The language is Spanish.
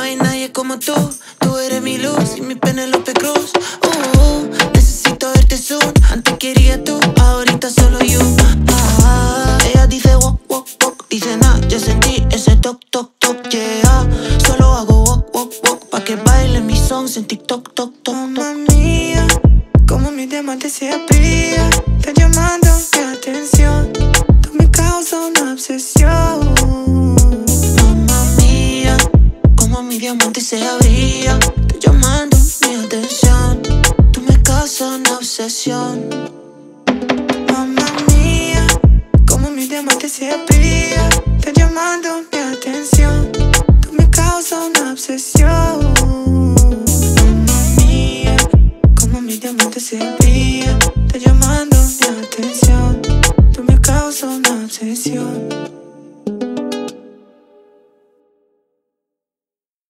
hay nadie como tú. Tú eres mi luz y mi Penélope Cruz. Necesito verte soon. Antes quería tú, ahorita solo you. Ella dice walk, walk, walk. Dice nah, yo sentí ese toc, toc, toc, yeah. Solo hago walk, walk, walk pa' que baile mis songs en TikTok, toc, toc, toc. Mamma mía, como mi diamante se abría, está llamando mi atención. Tú me causas una obsesión. Mamma mía, como mi diamante se abría, está llamando mi atención. Tú me causas una obsesión. Mamma mía, como mi diamante se abría, está llamando mi atención. Tú me causas una obsesión.